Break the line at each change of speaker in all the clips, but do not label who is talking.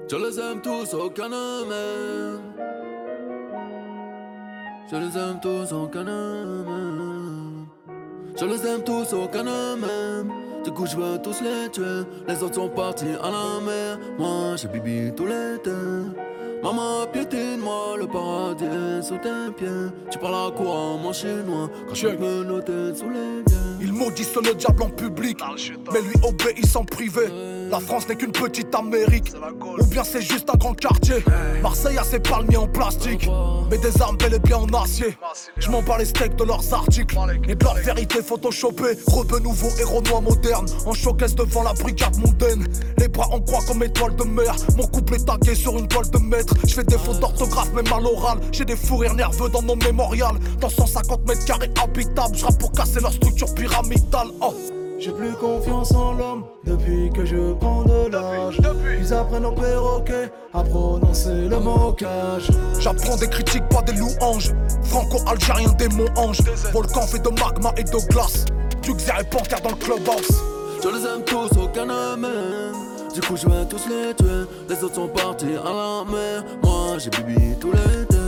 Je les aime tous, aucun ne m'aime. Je les aime tous, aucun ne m'aime. Je les aime tous, aucun ne m'aime. Du coup je veux tous les tuer. Les autres sont partis à la mer. Moi j'ai bibi tout l'été. Maman piétine-moi, le paradis est sous tes pieds. Tu parles à quoi mon chinois quand je me noter sous les pieds.
Ils maudissent le diable en public, mais lui obéissent en privé. La France n'est qu'une petite Amérique, ou bien c'est juste un grand quartier. Marseille a ses palmiers en plastique, mais des armes bel et bien en acier. Je m'en bats les steaks de leurs articles et de leur vérité photoshopée. Rebeu nouveau héros noir moderne, en showcase devant la brigade mondaine. Les bras en croix comme étoile de mer, mon couple est tagué sur une toile de maître. Je fais des fautes d'orthographe même à l'oral, j'ai des fous rires nerveux dans mon mémorial. Dans 150 mètres carrés habitables, je rappe pour casser leur structure pyramidale. Oh.
J'ai plus confiance en l'homme depuis que je prends de l'âge. Ils apprennent au perroquet à prononcer le mocage.
J'apprends des critiques, pas des louanges. Franco-algérien, démon ange. Volcan fait de magma et de glace. Duxer et Panthère dans le clubhouse.
Je les aime tous, aucun ne m'aime. Du coup je vais tous les tuer. Les autres sont partis à la mer. Moi j'ai bibi tous les deux.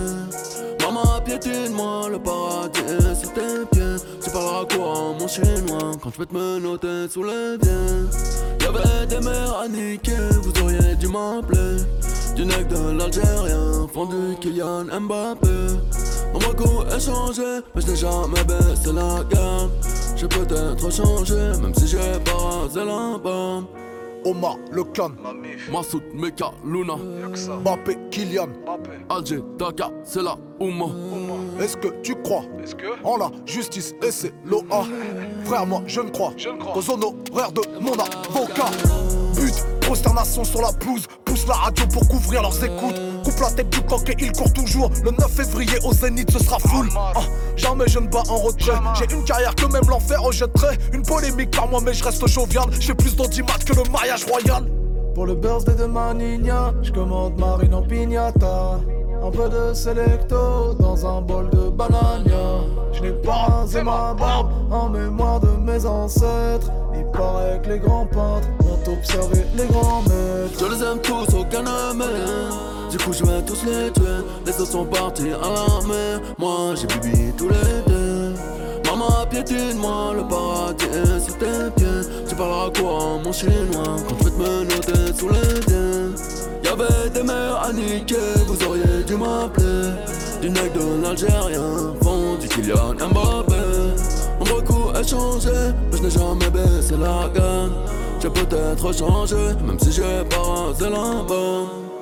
Maman piétine-moi, le paradis est sous tes pieds. Tu parleras quoi mon chinois quand je vais te menotter sous les pieds. Y'avait des mères à niquer, vous auriez dû m'appeler. Du nec de l'Algérien, fondu Kylian Mbappé. Mon recours est changé, mais je n'ai jamais baissé la gamme. J'ai peut-être changé, même si j'ai pas rasé la bombe.
Omar, le clan,
Massoud, Meka, Luna,
Mbappé, Kylian,
Alger, Dakar, c'est la Ouma.
Est-ce que tu crois en la justice et c'est l'OA? Frère, moi je ne crois qu'aux honoraires de mon avocat. But, prosternation sur la pelouse, pousse la radio pour couvrir leurs écoutes. Coupe la tête du coq et il court toujours. Le 9 février au Zénith ce sera full. Jamais je ne bats en retrait. J'ai une carrière que même l'enfer rejetterait. Une polémique par moi mais je reste jovial. J'ai plus d'audimat que le mariage royal.
Pour le birthday de ma nina, je commande marine en piñata. Un peu de selecto dans un bol de banania. Je n'ai pas rasé ma barbe en mémoire de mes ancêtres. Il paraît que les grands peintres ont observé les grands maîtres.
Je les aime tous, aucun ne m'aime. Du coup je vais tous les tuer. Les autres sont partis à la mer. Moi j'ai bibi tous les deux. Maman piétine-moi, le paradis est sous tes pieds. Tu parleras quoi mon chinois quand je vais te menotter sous les pieds. Y'avait des mères à niquer, vous auriez dû m'appeler. Du nec de l'Algérien, fondu Kylian Mbappé. Mon recours est changé, mais je n'ai jamais baissé la gamme. J'ai peut-être changé, même si j'ai pas rasé la bombe.